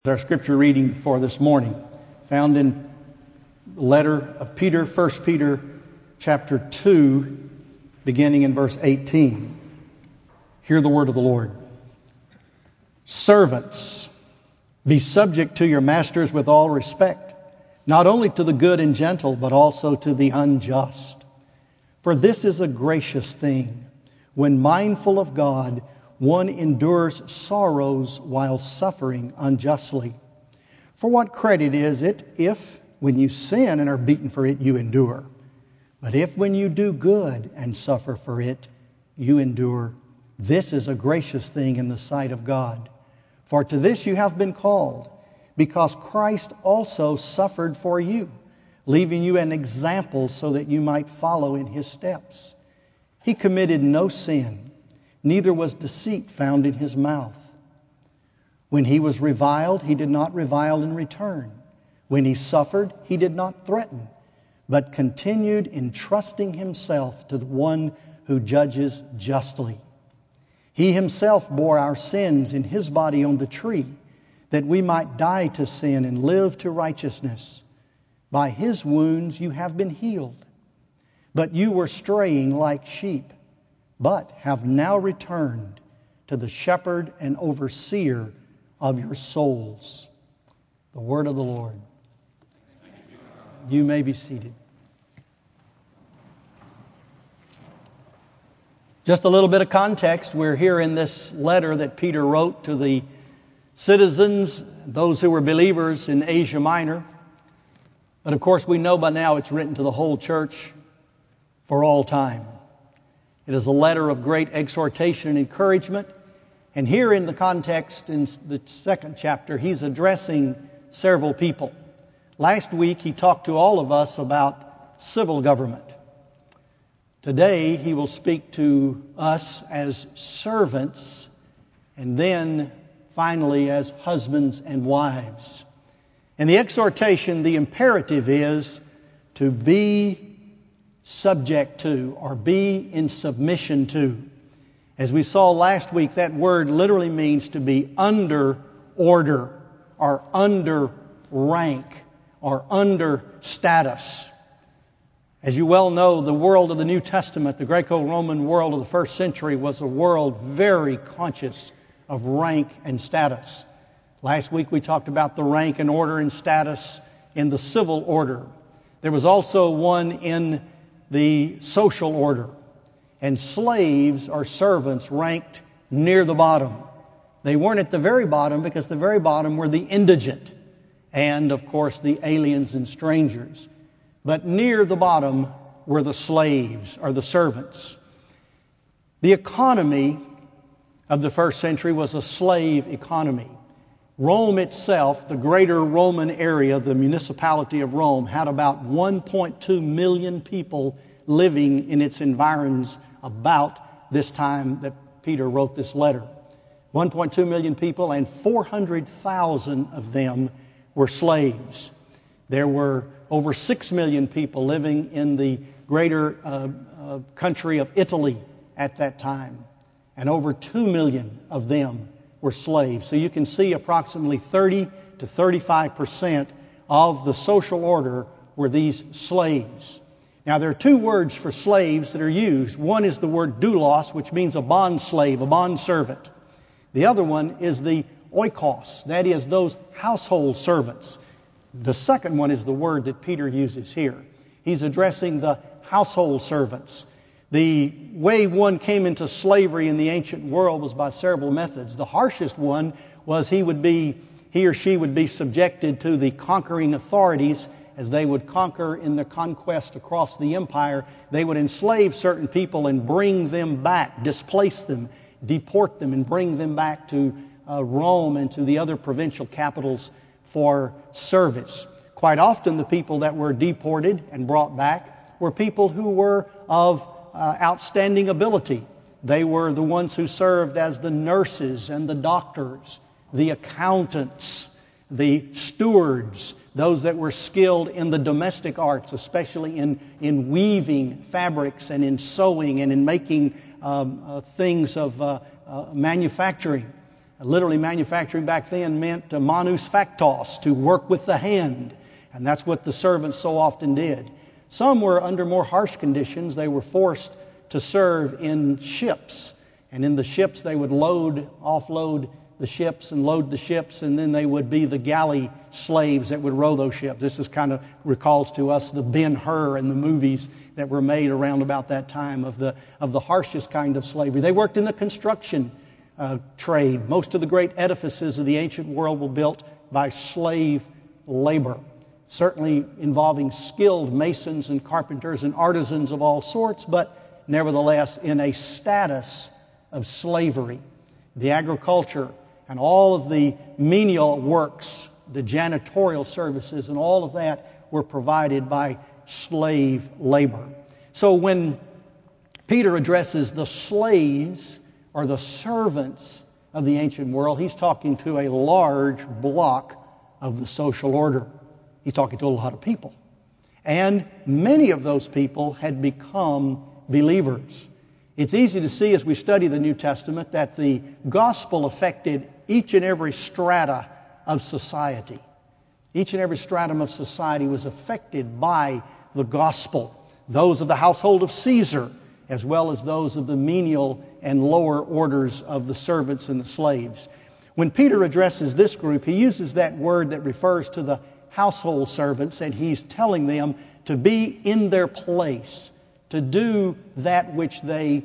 Our scripture reading for this morning, found in the letter of Peter, 1 Peter chapter 2, beginning in verse 18. Hear the word of the Lord. Servants, be subject to your masters with all respect, not only to the good and gentle, but also to the unjust. For this is a gracious thing, when mindful of God, one endures sorrows while suffering unjustly. For what credit is it if, when you sin and are beaten for it, you endure? But if when you do good and suffer for it, you endure, this is a gracious thing in the sight of God. For to this you have been called, because Christ also suffered for you, leaving you an example so that you might follow in His steps. He committed no sin, neither was deceit found in His mouth. When He was reviled, He did not revile in return. When He suffered, He did not threaten, but continued entrusting Himself to the one who judges justly. He Himself bore our sins in His body on the tree, that we might die to sin and live to righteousness. By His wounds you have been healed. But you were straying like sheep, but have now returned to the shepherd and overseer of your souls. The word of the Lord. You may be seated. Just a little bit of context. We're here in this letter that Peter wrote to the citizens, those who were believers in Asia Minor. But of course we know by now it's written to the whole church for all time. It is a letter of great exhortation and encouragement. And here in the context, in the second chapter, he's addressing several people. Last week, he talked to all of us about civil government. Today, he will speak to us as servants, and then finally as husbands and wives. And the exhortation, the imperative is to be subject to, or be in submission to. As we saw last week, that word literally means to be under order, or under rank, or under status. As you well know, the world of the New Testament, the Greco-Roman world of the first century, was a world very conscious of rank and status. Last week we talked about the rank and order and status in the civil order. There was also one in the social order. And slaves or servants ranked near the bottom. They weren't at the very bottom, because the very bottom were the indigent and, of course, the aliens and strangers. But near the bottom were the slaves or the servants. The economy of the first century was a slave economy. Rome itself, the greater Roman area, the municipality of Rome, had about 1.2 million people living in its environs about this time that Peter wrote this letter. 1.2 million people, and 400,000 of them were slaves. There were over 6 million people living in the greater country of Italy at that time, and over 2 million of them were slaves. So you can see approximately 30 to 35% of the social order were these slaves. Now there are two words for slaves that are used. One is the word doulos, which means a bond slave, a bond servant. The other one is the oikos, that is those household servants. The second one is the word that Peter uses here. He's addressing the household servants. The way one came into slavery in the ancient world was by several methods. The harshest one was he or she would be subjected to the conquering authorities. As they would conquer in their conquest across the empire, they would enslave certain people and bring them back, displace them, deport them, and bring them back to Rome and to the other provincial capitals for service. Quite often the people that were deported and brought back were people who were of outstanding ability. They were the ones who served as the nurses and the doctors, the accountants, the stewards, those that were skilled in the domestic arts, especially in weaving fabrics and in sewing and in making things of manufacturing. Literally, manufacturing back then meant manus factos, to work with the hand. And that's what the servants so often did. Some were under more harsh conditions. They were forced to serve in ships. And in the ships, they would offload the ships and load the ships, and then they would be the galley slaves that would row those ships. This is kind of recalls to us the Ben-Hur and the movies that were made around about that time of the harshest kind of slavery. They worked in the construction trade. Most of the great edifices of the ancient world were built by slave labor, certainly involving skilled masons and carpenters and artisans of all sorts, but nevertheless in a status of slavery. The agriculture and all of the menial works, the janitorial services and all of that were provided by slave labor. So when Peter addresses the slaves or the servants of the ancient world, he's talking to a large block of the social order. He's talking to a lot of people. And many of those people had become believers. It's easy to see as we study the New Testament that the gospel affected each and every strata of society. Each and every stratum of society was affected by the gospel. Those of the household of Caesar, as well as those of the menial and lower orders of the servants and the slaves. When Peter addresses this group, he uses that word that refers to the household servants, and he's telling them to be in their place, to do that which they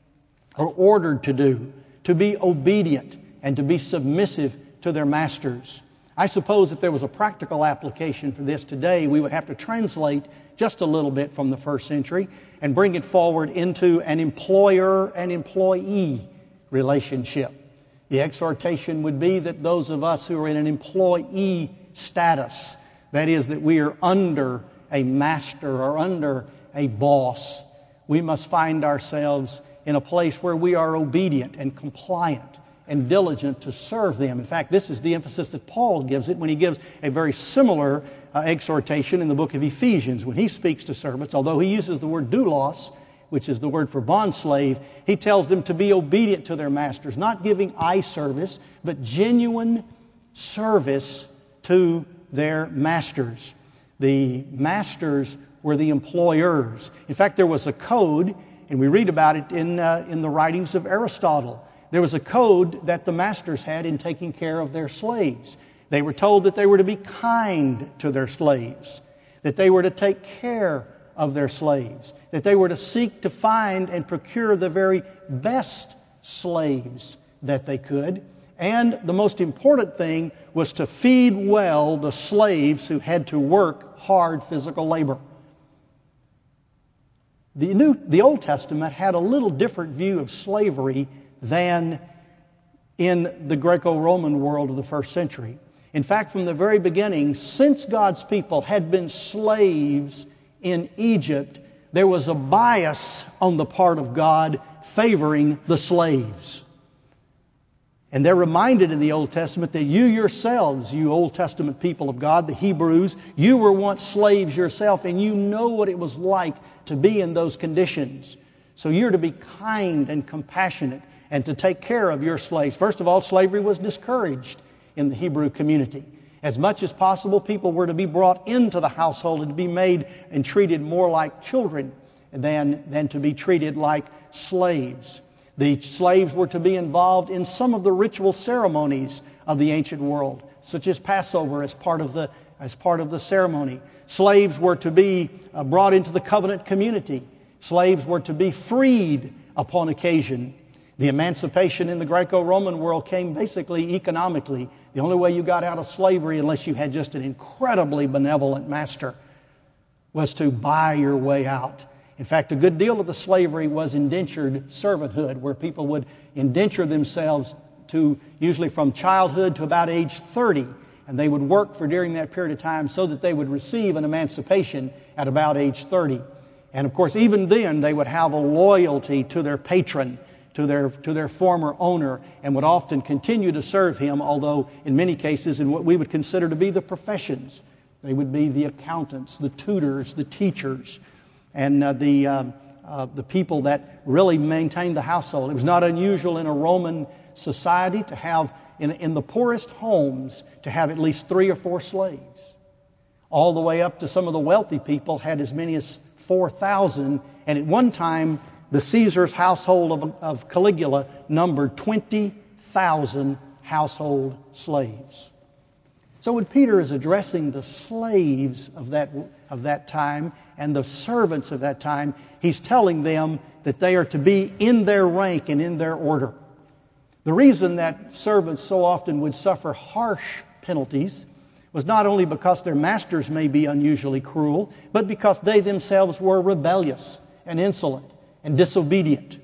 are ordered to do, to be obedient and to be submissive to their masters. I suppose if there was a practical application for this today, we would have to translate just a little bit from the first century and bring it forward into an employer and employee relationship. The exhortation would be that those of us who are in an employee status, that is, that we are under a master or under a boss, we must find ourselves in a place where we are obedient and compliant and diligent to serve them. In fact, this is the emphasis that Paul gives it when he gives a very similar exhortation in the book of Ephesians. When he speaks to servants, although he uses the word doulos, which is the word for bondslave, he tells them to be obedient to their masters, not giving eye service, but genuine service to their masters. The masters were the employers. In fact, there was a code, and we read about it in the writings of Aristotle. There was a code that the masters had in taking care of their slaves. They were told that they were to be kind to their slaves, that they were to take care of their slaves, that they were to seek to find and procure the very best slaves that they could. And the most important thing was to feed well the slaves who had to work hard physical labor. The Old Testament had a little different view of slavery than in the Greco-Roman world of the first century. In fact, from the very beginning, since God's people had been slaves in Egypt, there was a bias on the part of God favoring the slaves. And they're reminded in the Old Testament that you yourselves, you Old Testament people of God, the Hebrews, you were once slaves yourself, and you know what it was like to be in those conditions. So you're to be kind and compassionate and to take care of your slaves. First of all, slavery was discouraged in the Hebrew community. As much as possible, people were to be brought into the household and to be made and treated more like children than to be treated like slaves. The slaves were to be involved in some of the ritual ceremonies of the ancient world, such as Passover as part of the ceremony. Slaves were to be brought into the covenant community. Slaves were to be freed upon occasion. The emancipation in the Greco-Roman world came basically economically. The only way you got out of slavery, unless you had just an incredibly benevolent master, was to buy your way out. In fact, a good deal of the slavery was indentured servanthood, where people would indenture themselves to usually from childhood to about age 30, and they would work for during that period of time so that they would receive an emancipation at about age 30. And of course, even then, they would have a loyalty to their patron, to their former owner, and would often continue to serve him, although in many cases in what we would consider to be the professions. They would be the accountants, the tutors, the teachers, and the people that really maintained the household. It was not unusual in a Roman society to have in the poorest homes to have at least 3 or 4 slaves. All the way up to some of the wealthy people had as many as 4,000. And at one time, the Caesar's household of Caligula numbered 20,000 household slaves. So when Peter is addressing the slaves of that time and the servants of that time, he's telling them that they are to be in their rank and in their order. The reason that servants so often would suffer harsh penalties was not only because their masters may be unusually cruel, but because they themselves were rebellious and insolent and disobedient.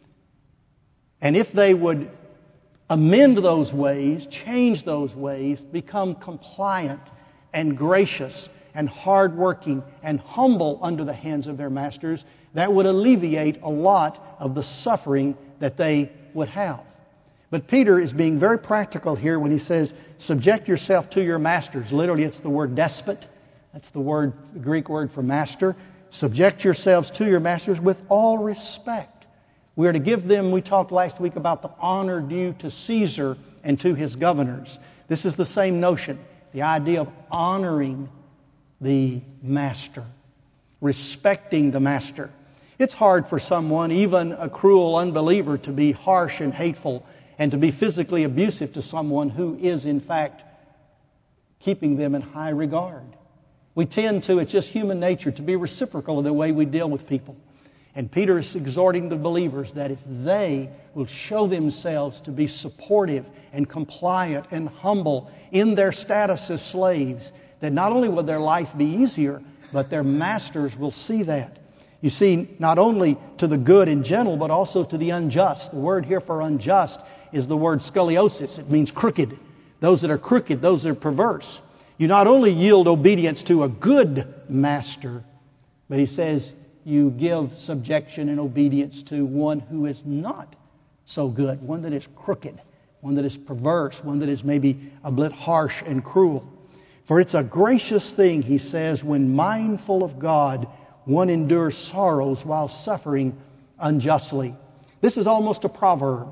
And if they would amend those ways, change those ways, become compliant and gracious and hardworking and humble under the hands of their masters, that would alleviate a lot of the suffering that they would have. But Peter is being very practical here when he says, subject yourself to your masters. Literally, it's the word despot. That's the Greek word for master. Subject yourselves to your masters with all respect. We are to give them, we talked last week about the honor due to Caesar and to his governors. This is the same notion, the idea of honoring the master, respecting the master. It's hard for someone, even a cruel unbeliever, to be harsh and hateful and to be physically abusive to someone who is, in fact, keeping them in high regard. We tend to, it's just human nature, to be reciprocal in the way we deal with people. And Peter is exhorting the believers that if they will show themselves to be supportive and compliant and humble in their status as slaves, that not only will their life be easier, but their masters will see that. You see, not only to the good and gentle, but also to the unjust. The word here for unjust is the word scoliosis. It means crooked. Those that are crooked, those that are perverse. You not only yield obedience to a good master, but he says you give subjection and obedience to one who is not so good, one that is crooked, one that is perverse, one that is maybe a bit harsh and cruel. For it's a gracious thing, he says, when mindful of God, one endures sorrows while suffering unjustly. This is almost a proverb.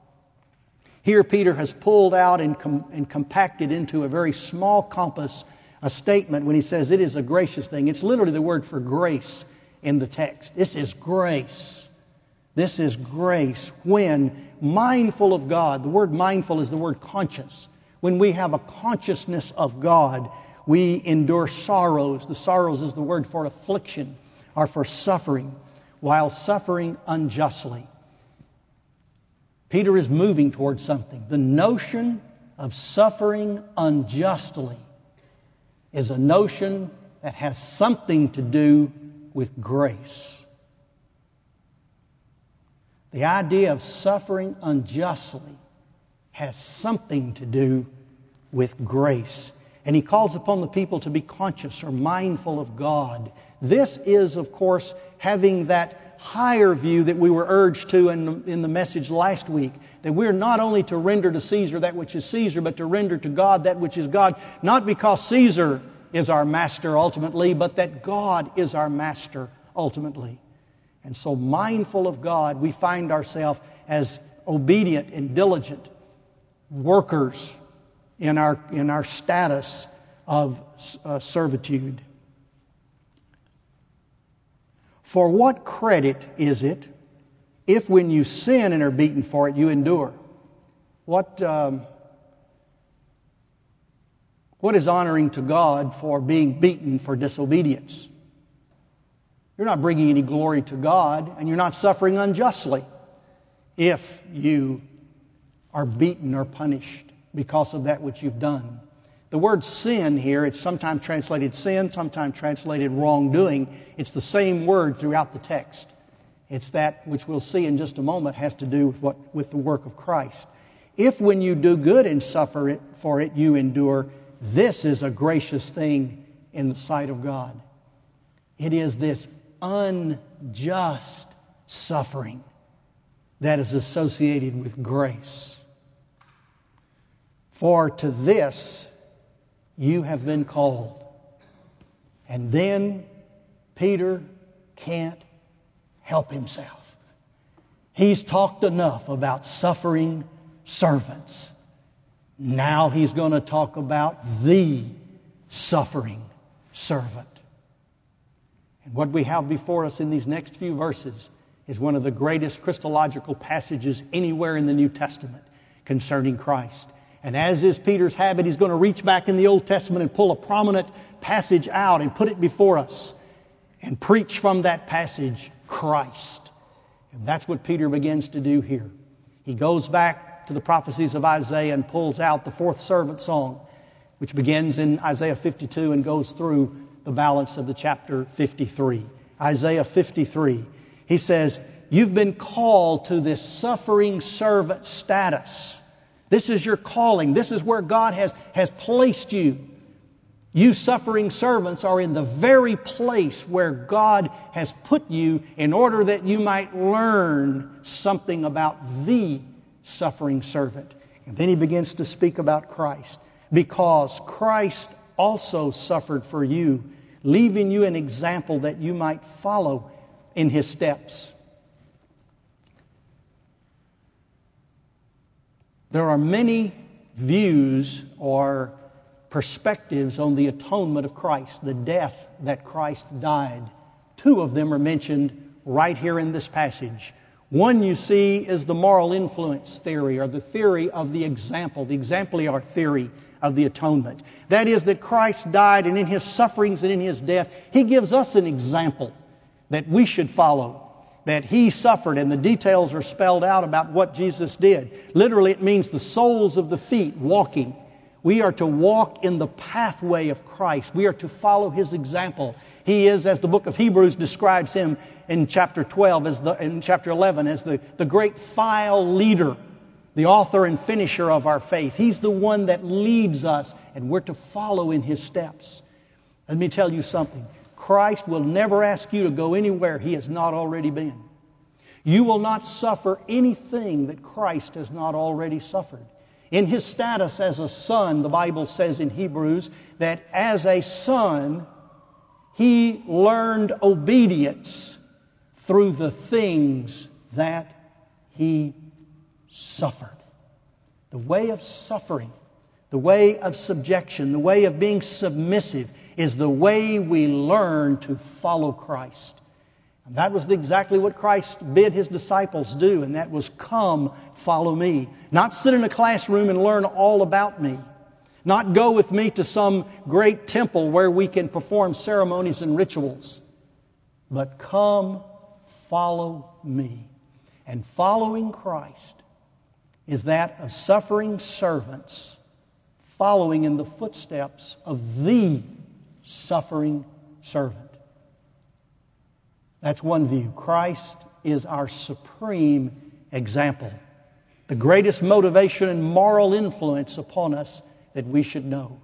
Here Peter has pulled out and compacted into a very small compass a statement when he says it is a gracious thing. It's literally the word for grace in the text. This is grace. This is grace when mindful of God. The word mindful is the word conscious. When we have a consciousness of God, we endure sorrows. The sorrows is the word for affliction or for suffering, while suffering unjustly. Peter is moving towards something. The notion of suffering unjustly is a notion that has something to do with grace. The idea of suffering unjustly has something to do with grace. And he calls upon the people to be conscious or mindful of God. This is, of course, having that higher view that we were urged to in the message last week, that we're not only to render to Caesar that which is Caesar, but to render to God that which is God, not because Caesar is our master ultimately, but that God is our master ultimately. And so mindful of God, we find ourselves as obedient and diligent workers in our status of servitude. For what credit is it if when you sin and are beaten for it, you endure? What is honoring to God for being beaten for disobedience? You're not bringing any glory to God, and you're not suffering unjustly if you are beaten or punished because of that which you've done. The word sin here, it's sometimes translated sin, sometimes translated wrongdoing. It's the same word throughout the text. It's that which we'll see in just a moment has to do with the work of Christ. If when you do good and suffer it for it, you endure, this is a gracious thing in the sight of God. It is this unjust suffering that is associated with grace. For to this you have been called. And then Peter can't help himself. He's talked enough about suffering servants. Now he's going to talk about the suffering servant. And what we have before us in these next few verses is one of the greatest Christological passages anywhere in the New Testament concerning Christ. And as is Peter's habit, he's going to reach back in the Old Testament and pull a prominent passage out and put it before us and preach from that passage Christ. And that's what Peter begins to do here. He goes back to the prophecies of Isaiah and pulls out the fourth servant song, which begins in Isaiah 52 and goes through the balance of the chapter 53. Isaiah 53. He says, you've been called to this suffering servant status. This is your calling. This is where God has placed you. You suffering servants are in the very place where God has put you in order that you might learn something about the suffering servant. And then he begins to speak about Christ. Because Christ also suffered for you, leaving you an example that you might follow in His steps. There are many views or perspectives on the atonement of Christ, the death that Christ died. Two of them are mentioned right here in this passage. One you see is the moral influence theory, or the theory of the example, the exemplar theory of the atonement. That is that Christ died, and in His sufferings and in His death, He gives us an example that we should follow. That He suffered, and the details are spelled out about what Jesus did. Literally, it means the soles of the feet walking. We are to walk in the pathway of Christ. We are to follow His example. He is, as the book of Hebrews describes Him in chapter 12, in chapter 11, as the great file leader, the author and finisher of our faith. He's the one that leads us, and we're to follow in His steps. Let me tell you something. Christ will never ask you to go anywhere He has not already been. You will not suffer anything that Christ has not already suffered. In His status as a son, the Bible says in Hebrews that as a son, He learned obedience through the things that He suffered. The way of suffering, the way of subjection, the way of being submissive is the way we learn to follow Christ. And that was exactly what Christ bid His disciples do, and that was, come, follow me. Not sit in a classroom and learn all about me. Not go with me to some great temple where we can perform ceremonies and rituals. But come, follow me. And following Christ is that of suffering servants following in the footsteps of the suffering servant. That's one view. Christ is our supreme example. The greatest motivation and moral influence upon us that we should know.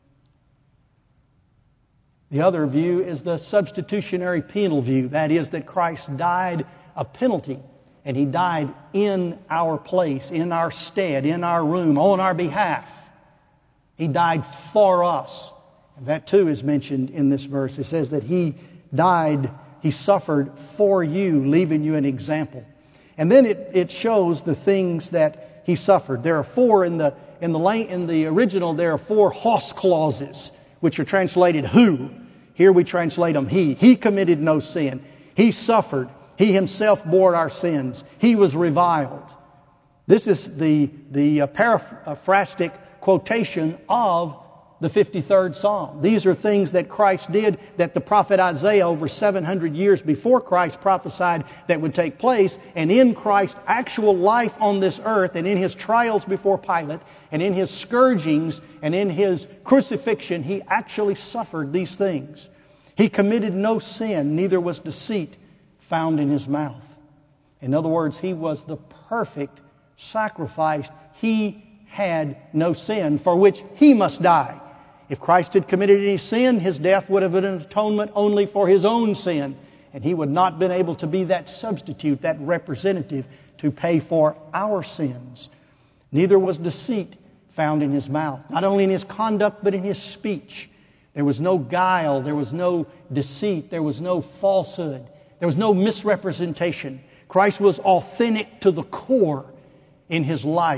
The other view is the substitutionary penal view. That is that Christ died a penalty, and He died in our place, in our stead, in our room, on our behalf. He died for us. And that too is mentioned in this verse. It says that He died, He suffered for you, leaving you an example. And then it shows the things that He suffered. There are four in the original. There are four hos clauses, which are translated who. Here we translate them he. He committed no sin. He suffered. He Himself bore our sins. He was reviled. This is the paraphrastic quotation of the 53rd Psalm. These are things that Christ did that the prophet Isaiah over 700 years before Christ prophesied that would take place. And in Christ's actual life on this earth, and in His trials before Pilate, and in His scourgings, and in His crucifixion, He actually suffered these things. He committed no sin, neither was deceit found in His mouth. In other words, He was the perfect sacrifice. He had no sin for which He must die. If Christ had committed any sin, His death would have been an atonement only for His own sin. And He would not have been able to be that substitute, that representative to pay for our sins. Neither was deceit found in His mouth. Not only in His conduct, but in His speech. There was no guile. There was no deceit. There was no falsehood. There was no misrepresentation. Christ was authentic to the core in His life.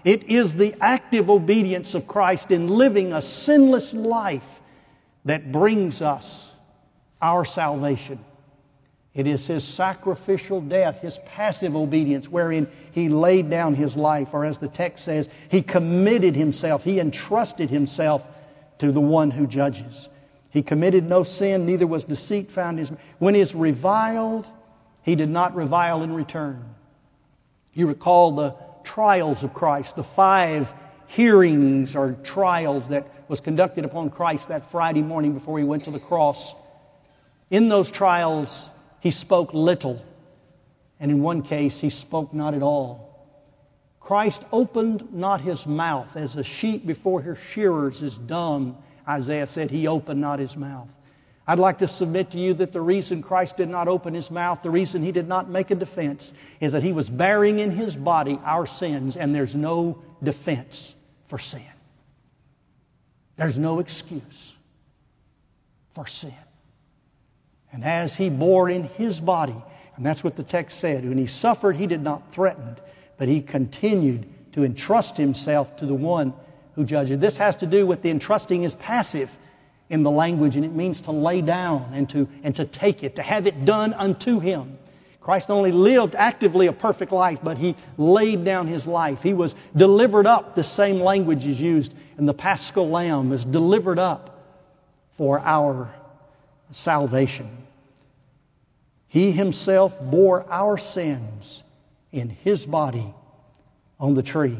It is the active obedience of Christ in living a sinless life that brings us our salvation. It is His sacrificial death, His passive obedience, wherein He laid down His life, or as the text says, He committed Himself, He entrusted Himself to the one who judges. He committed no sin, neither was deceit found in His. When He is reviled, He did not revile in return. You recall the trials of Christ, the 5 hearings or trials that was conducted upon Christ that Friday morning before He went to the cross. In those trials, He spoke little, and in one case, He spoke not at all. Christ opened not His mouth, as a sheep before her shearers is dumb. Isaiah said He opened not His mouth. I'd like to submit to you that the reason Christ did not open His mouth, the reason He did not make a defense, is that He was bearing in His body our sins, and there's no defense for sin. There's no excuse for sin. And as He bore in His body, and that's what the text said, when He suffered, He did not threaten, but He continued to entrust Himself to the one who judges. This has to do with the entrusting is passive in the language, and it means to lay down and to take it, to have it done unto Him. Christ not only lived actively a perfect life, but He laid down His life. He was delivered up. The same language is used in the Paschal Lamb, is delivered up for our salvation. He Himself bore our sins in His body on the tree.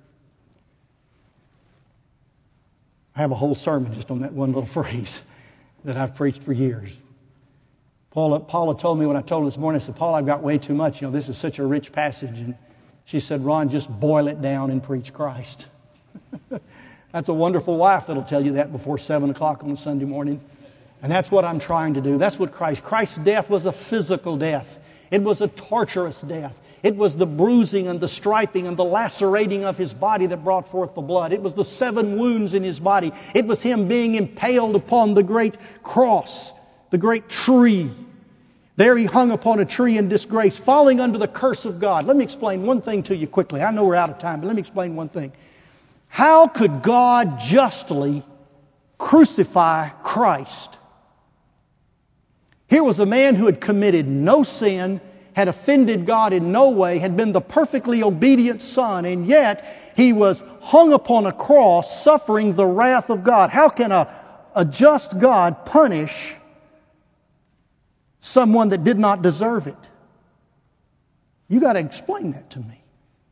I have a whole sermon just on that one little phrase that I've preached for years. Paula told me when I told her this morning, I said, Paul, I've got way too much. This is such a rich passage. And she said, Ron, just boil it down and preach Christ. That's a wonderful wife that'll tell you that before 7 o'clock on a Sunday morning. And that's what I'm trying to do. That's what Christ's death was, a physical death. It was a torturous death. It was the bruising and the striping and the lacerating of His body that brought forth the blood. It was the 7 wounds in His body. It was Him being impaled upon the great cross, the great tree. There He hung upon a tree in disgrace, falling under the curse of God. Let me explain one thing to you quickly. I know we're out of time, but let me explain one thing. How could God justly crucify Christ? Here was a man who had committed no sin, had offended God in no way, had been the perfectly obedient Son, and yet He was hung upon a cross suffering the wrath of God. How can a just God punish someone that did not deserve it? You got to explain that to me.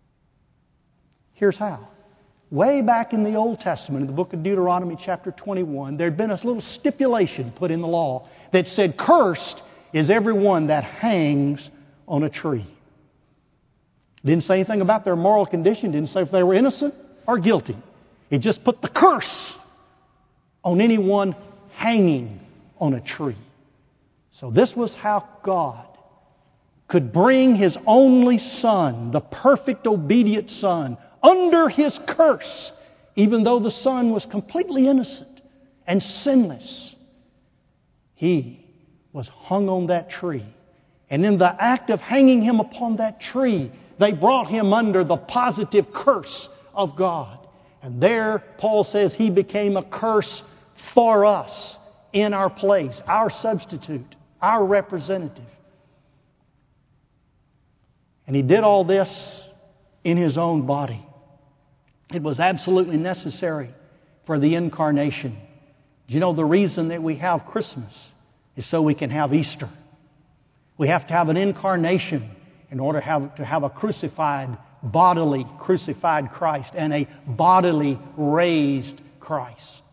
Here's how. Way back in the Old Testament, in the book of Deuteronomy chapter 21, there had been a little stipulation put in the law that said, cursed is everyone that hangs on a tree. Didn't say anything about their moral condition. Didn't say if they were innocent or guilty. It just put the curse on anyone hanging on a tree. So this was how God could bring His only Son, the perfect obedient Son, under His curse, even though the Son was completely innocent and sinless. He was hung on that tree. And in the act of hanging Him upon that tree, they brought Him under the positive curse of God. And there, Paul says, He became a curse for us in our place, our substitute, our representative. And He did all this in His own body. It was absolutely necessary for the incarnation. Do you know the reason that we have Christmas is so we can have Easter? We have to have an incarnation in order to have a bodily crucified Christ and a bodily raised Christ.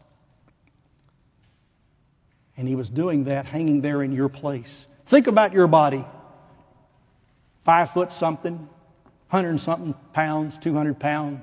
And He was doing that, hanging there in your place. Think about your body. 5 foot something, 100 and something pounds, 200 pounds.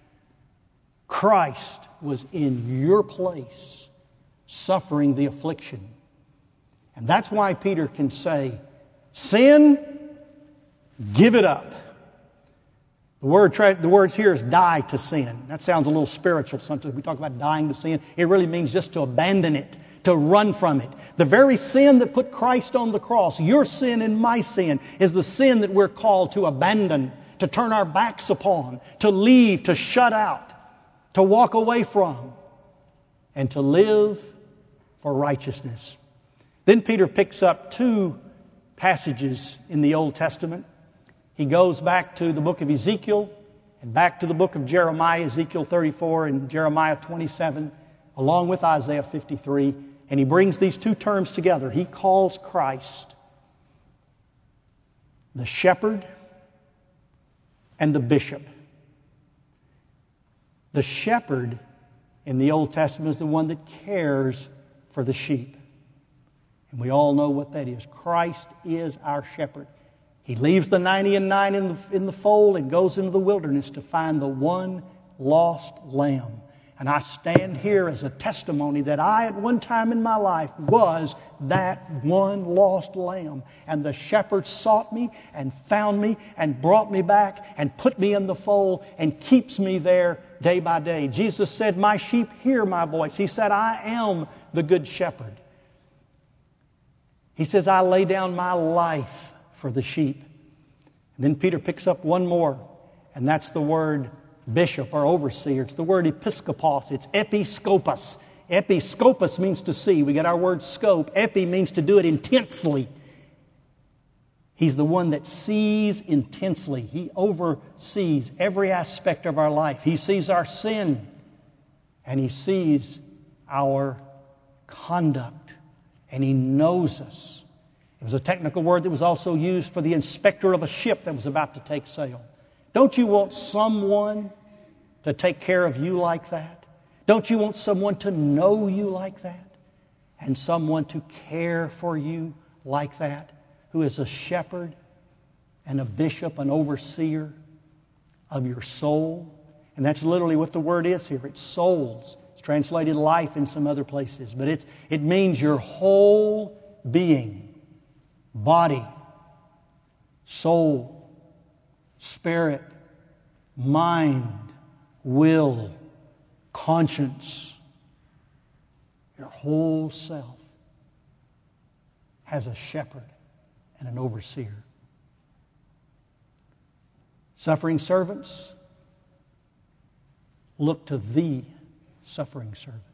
Christ was in your place, suffering the affliction. And that's why Peter can say, sin, give it up. The words here is die to sin. That sounds a little spiritual. Sometimes we talk about dying to sin. It really means just to abandon it, to run from it. The very sin that put Christ on the cross, your sin and my sin, is the sin that we're called to abandon, to turn our backs upon, to leave, to shut out, to walk away from, and to live for righteousness. Then Peter picks up two passages in the Old Testament. He goes back to the book of Ezekiel and back to the book of Jeremiah, Ezekiel 34 and Jeremiah 27, along with Isaiah 53. And he brings these two terms together. He calls Christ the shepherd and the bishop. The shepherd in the Old Testament is the one that cares for the sheep. And we all know what that is. Christ is our shepherd. He leaves the 99 in the fold and goes into the wilderness to find the one lost lamb. And I stand here as a testimony that I, at one time in my life, was that one lost lamb. And the shepherd sought me and found me and brought me back and put me in the fold and keeps me there day by day. Jesus said, "My sheep hear my voice." He said, "I am the good shepherd." He says, "I lay down my life for the sheep." And then Peter picks up one more, and that's the word bishop or overseer. It's the word episkopos. It's episkopos. Episkopos means to see. We get our word scope. Epi means to do it intensely. He's the one that sees intensely. He oversees every aspect of our life. He sees our sin, and He sees our conduct, and He knows us. It was a technical word that was also used for the inspector of a ship that was about to take sail. Don't you want someone to take care of you like that? Don't you want someone to know you like that? And someone to care for you like that? Who is a shepherd and a bishop, an overseer of your soul? And that's literally what the word is here. It's souls. It's translated life in some other places. But it means your whole being. Body, soul, spirit, mind, will, conscience. Your whole self has a shepherd and an overseer. Suffering servants, look to the suffering servant.